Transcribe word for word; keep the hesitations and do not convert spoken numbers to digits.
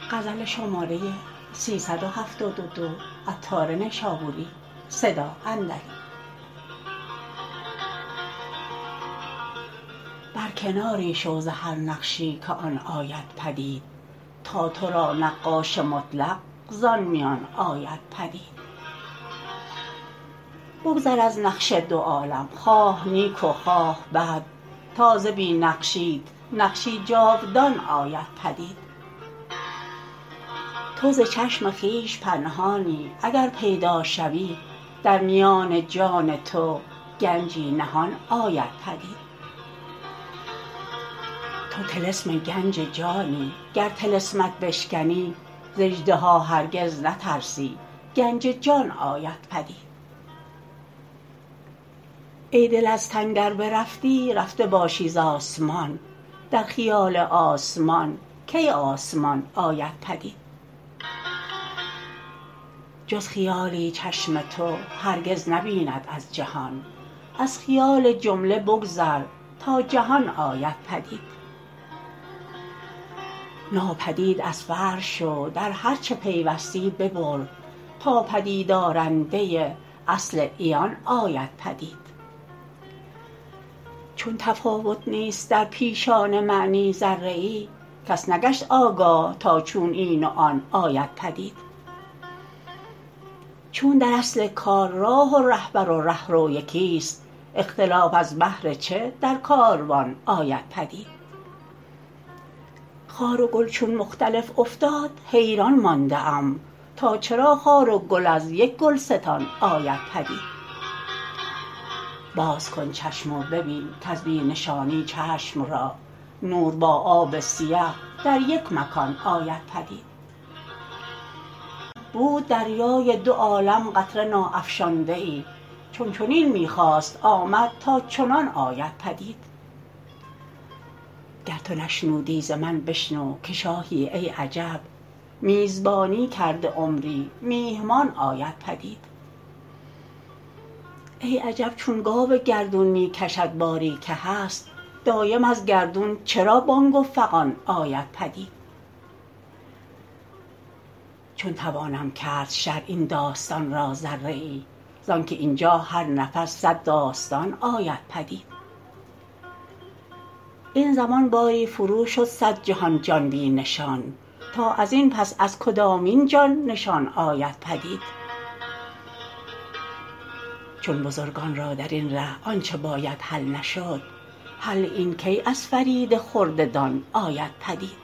غزل شماره سیصد و هفتاد و دو عطار نشابوری صدا اندری. بر کناری شو ز هر نقشی که آن آید پدید، تا تو را نقاش مطلق زان میان آید پدید. بگذر از نقش دو عالم خواه نیک و خواه بد، تا ز بی نقشیت نقشی جاودان آید پدید. تو ز چشم خویش پنهانی اگر پیدا شوی، در میان جان تو گنجی نهان آید پدید. تو طلسم گنج جانی گر طلسمت بشکنی، ز اژدها هرگز نترسی گنج جان آید پدید. ای دل از تن گر برفتی رفته باشی ز آسمان، در خیال آسمان کی آسمان آید پدید. جز خیالی چشم تو هرگز نبیند از جهان، از خیال جمله بگذر تا جهان آید پدید. ناپدید از فرع شو در هر چه پیوستی ببر، تا پدید آرنده اصل عیان آید پدید. چون تفاوت نیست در پیشان معنی ذره ای، کس نگشت آگاه تا چون این و آن آید پدید. چون در اصل کار راه و رهبر و رهرو یکیست، اختلاف از بهر چه در کاروان آید پدید. خار و گل چون مختلف افتاد حیران مانده ام، تا چرا خار و گل از یک گلستان آید پدید. باز کن چشم و ببین کز بی نشانی چشم را، نور با آب سیه در یک مکان آید پدید. بود دریای دو عالم قطره ناافشانده ای، چون چنین می خواست آمد تا چنان آید پدید. گر تو نشنودی ز من بشنو که شاهی ای عجب، میزبانی کرده عمری میهمان آید پدید. ای عجب چون گاو گردون می کشد باری که هست، دایم از گردون چرا بانگ و فغان آید پدید. چون توانم کرد شرح این داستان را ذره ای، زانکه اینجا هر نفس صد داستان آید پدید. این زمان باری فرو شد صد جهان جان بی نشان، تا ازین پس از کدامین جان نشان آید پدید. چون بزرگان را درین ره آنچه باید حل نشد، حل این کی از فرید خرده دان آید پدید.